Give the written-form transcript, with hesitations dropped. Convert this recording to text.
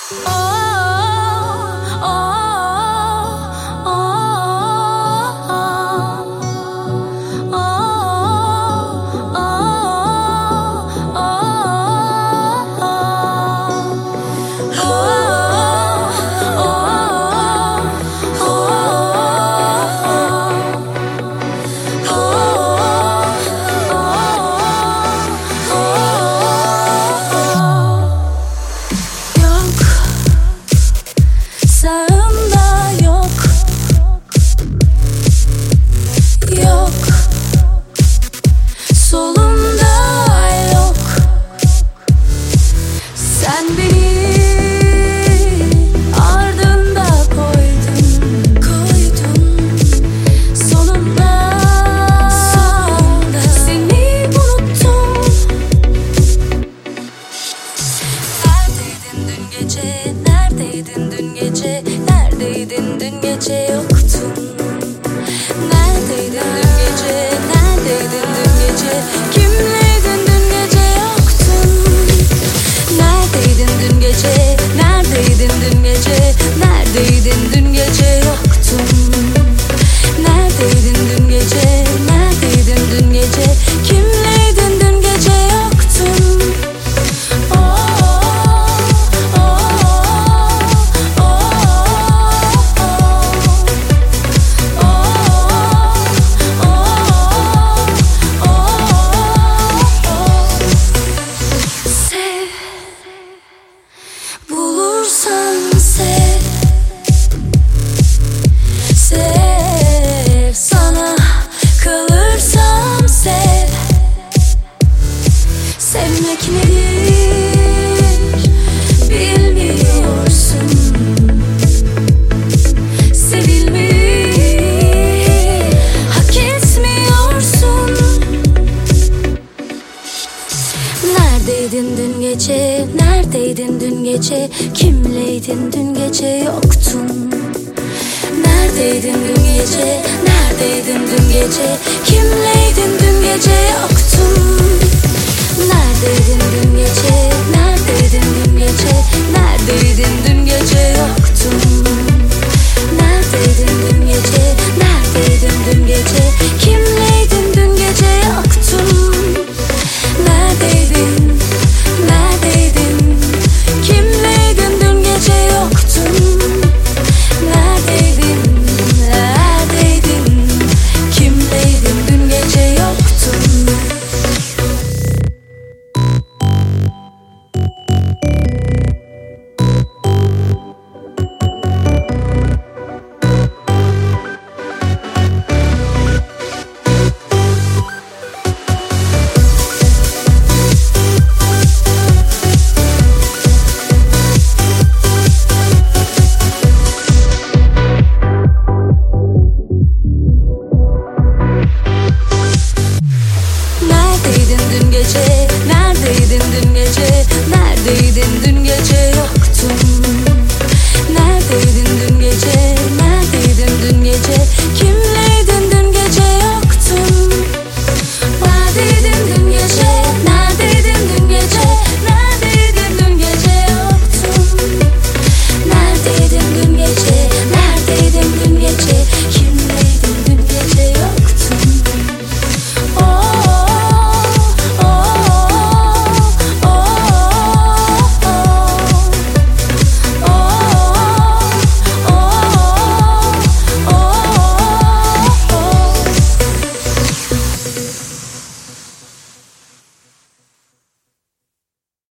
Neredeydin dün gece? Neredeydin dün gece? Yoktun. Neredeydin dün gece? Neredeydin dün gece? Kimleydin dün gece? Yoktun. Neredeydin dün gece? Neredeydin dün gece? Neredeydin dün gece? Yoktun. Neredeydin dün gece? Neredeydin dün gece? Kimleydin dün gece? Yoktun. Bulursan sev, sev, sana kalırsam sev. Sevmek nedir bilmiyorsun, sevilmeyi hak etmiyorsun. Neredeydin dün gece? Neredeydin dün gece? Kimleydin dün gece? Yoktun. Neredeydin dün gece? Neredeydin dün gece? Kimleydin dün gece? Yoktun. Neredeydin dün gece?